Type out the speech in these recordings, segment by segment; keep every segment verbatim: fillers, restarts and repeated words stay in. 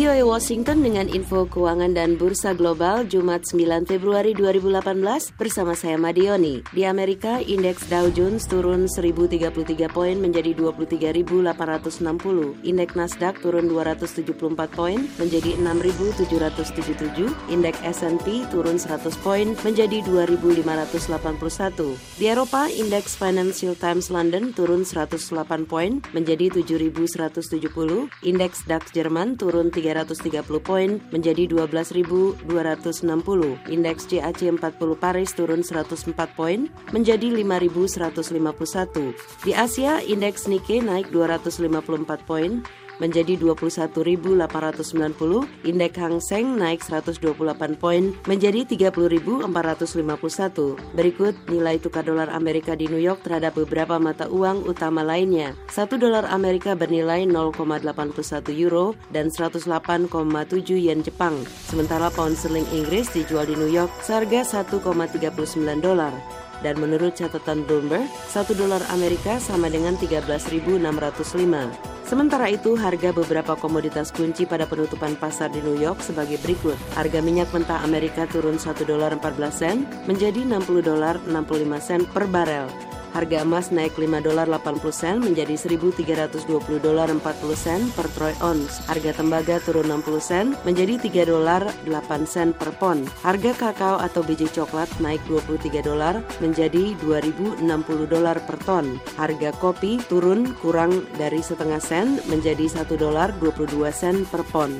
V O A Washington dengan info keuangan dan bursa global Jumat sembilan Februari dua ribu delapan belas bersama saya Madioni. Di Amerika, indeks Dow Jones turun seribu tiga puluh tiga poin menjadi dua puluh tiga ribu delapan ratus enam puluh. Indeks Nasdaq turun dua ratus tujuh puluh empat poin menjadi enam ribu tujuh ratus tujuh puluh tujuh. Indeks S and P turun seratus poin menjadi dua ribu lima ratus delapan puluh satu. Di Eropa, indeks Financial Times London turun seratus delapan poin menjadi tujuh ribu seratus tujuh puluh. Indeks DAX Jerman turun tiga ratus tiga puluh poin menjadi dua belas ribu dua ratus enam puluh. Indeks C A C empat puluh Paris turun seratus empat poin menjadi lima ribu seratus lima puluh satu. Di Asia, indeks Nikkei naik dua ratus lima puluh empat poin menjadi dua puluh satu ribu delapan ratus sembilan puluh. Indeks Hang Seng naik seratus dua puluh delapan poin menjadi tiga puluh ribu empat ratus lima puluh satu. Berikut nilai tukar dolar Amerika di New York terhadap beberapa mata uang utama lainnya. satu dolar Amerika bernilai nol koma delapan satu euro dan seratus delapan koma tujuh yen Jepang. Sementara pound sterling Inggris dijual di New York seharga satu koma tiga sembilan dolar. Dan menurut catatan Bloomberg, satu dolar Amerika sama dengan tiga belas ribu enam ratus lima. Sementara itu, harga beberapa komoditas kunci pada penutupan pasar di New York sebagai berikut. Harga minyak mentah Amerika turun satu dolar empat belas sen menjadi enam puluh dolar enam puluh lima sen per barel. Harga emas naik lima dolar delapan puluh sen menjadi seribu tiga ratus dua puluh dolar empat puluh sen per troy ounce. Harga tembaga turun enam puluh sen menjadi tiga dolar delapan sen per pon. Harga kakao atau biji coklat naik dua puluh tiga dolar menjadi dua ribu enam puluh dolar per ton. Harga kopi turun kurang dari setengah sen menjadi satu dolar dua puluh dua sen per pon.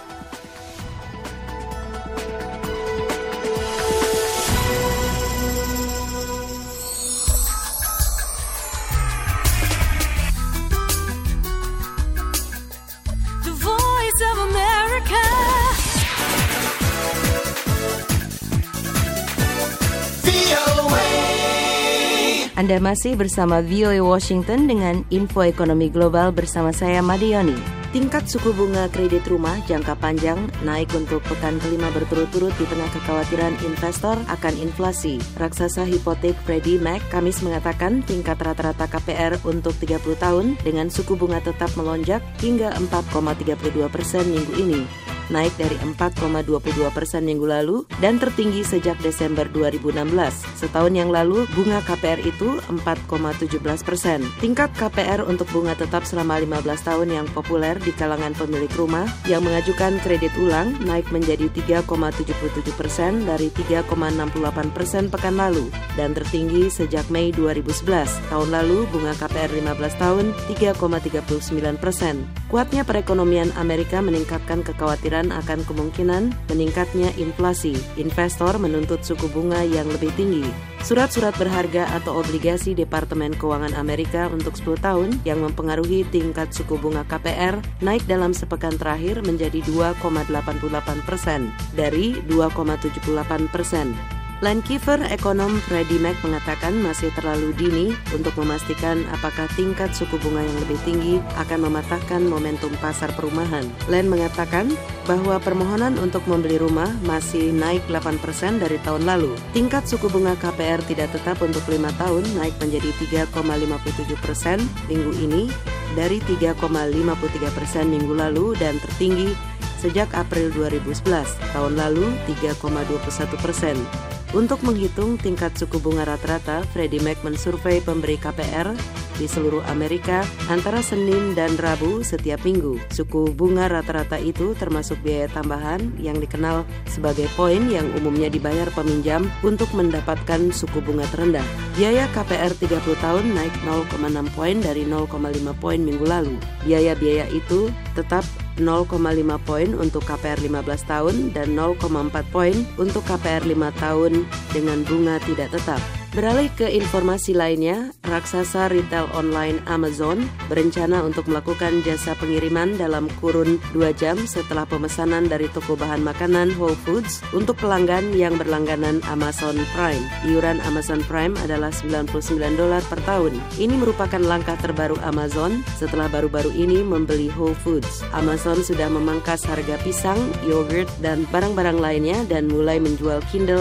Anda masih bersama V O A Washington dengan info ekonomi global bersama saya Madioni. Tingkat suku bunga kredit rumah jangka panjang naik untuk pekan kelima berturut-turut di tengah kekhawatiran investor akan inflasi. Raksasa hipotek Freddie Mac Kamis mengatakan tingkat rata-rata K P R untuk tiga puluh tahun dengan suku bunga tetap melonjak hingga empat koma tiga dua persen minggu ini, naik dari empat koma dua dua persen minggu lalu dan tertinggi sejak Desember dua ribu enam belas. Setahun yang lalu, bunga K P R itu empat koma tujuh belas persen. Tingkat K P R untuk bunga tetap selama lima belas tahun yang populer di kalangan pemilik rumah yang mengajukan kredit ulang naik menjadi tiga koma tujuh tujuh persen dari tiga koma enam delapan persen pekan lalu dan tertinggi sejak Mei dua ribu sebelas. Tahun lalu, bunga K P R lima belas tahun tiga koma tiga sembilan persen. Kuatnya perekonomian Amerika meningkatkan kekhawatiran akan kemungkinan meningkatnya inflasi. Investor menuntut suku bunga yang lebih tinggi. Surat-surat berharga atau obligasi Departemen Keuangan Amerika untuk sepuluh tahun yang mempengaruhi tingkat suku bunga K P R naik dalam sepekan terakhir menjadi dua koma delapan delapan persen dari dua koma tujuh delapan persen. Landkeeper ekonom Freddie Mac mengatakan masih terlalu dini untuk memastikan apakah tingkat suku bunga yang lebih tinggi akan mematahkan momentum pasar perumahan. Land mengatakan bahwa permohonan untuk membeli rumah masih naik delapan persen dari tahun lalu. Tingkat suku bunga K P R tidak tetap untuk lima tahun naik menjadi tiga koma lima tujuh persen minggu ini dari tiga koma lima tiga persen minggu lalu dan tertinggi sejak April dua ribu sebelas. Tahun lalu tiga koma dua satu persen. Untuk menghitung tingkat suku bunga rata-rata, Freddie Mac mensurvei pemberi K P R di seluruh Amerika antara Senin dan Rabu setiap minggu. Suku bunga rata-rata itu termasuk biaya tambahan yang dikenal sebagai poin yang umumnya dibayar peminjam untuk mendapatkan suku bunga terendah. Biaya K P R tiga puluh tahun naik nol koma enam poin dari nol koma lima poin minggu lalu. Biaya-biaya itu tetap nol koma lima poin untuk K P R lima belas tahun dan nol koma empat poin untuk K P R lima tahun dengan bunga tidak tetap. Beralih ke informasi lainnya, raksasa retail online Amazon berencana untuk melakukan jasa pengiriman dalam kurun dua jam setelah pemesanan dari toko bahan makanan Whole Foods untuk pelanggan yang berlangganan Amazon Prime. Iuran Amazon Prime adalah sembilan puluh sembilan dolar per tahun. Ini merupakan langkah terbaru Amazon setelah baru-baru ini membeli Whole Foods. Amazon sudah memangkas harga pisang, yogurt, dan barang-barang lainnya dan mulai menjual Kindle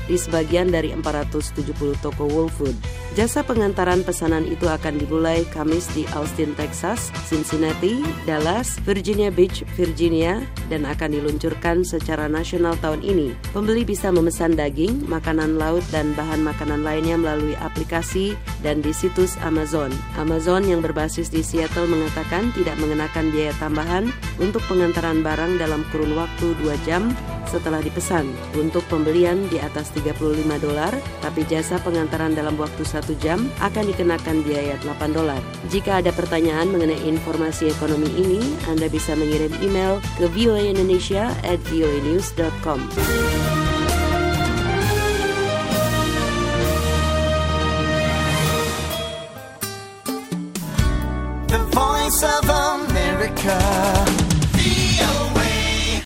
di sebagian dari empat ratus tujuh puluh toko Whole Food. Jasa pengantaran pesanan itu akan dimulai Kamis di Austin, Texas, Cincinnati, Dallas, Virginia Beach, Virginia, dan akan diluncurkan secara nasional tahun ini. Pembeli bisa memesan daging, makanan laut, dan bahan makanan lainnya melalui aplikasi dan di situs Amazon. Amazon yang berbasis di Seattle mengatakan tidak mengenakan biaya tambahan untuk pengantaran barang dalam kurun waktu dua jam setelah dipesan untuk pembelian di atas tiga puluh lima dolar, tapi jasa pengantaran dalam waktu satu jam akan dikenakan biaya delapan dolar. Jika ada pertanyaan mengenai informasi ekonomi ini, Anda bisa mengirim email ke v o a indonesia at v o a news dot com. The Voice of America.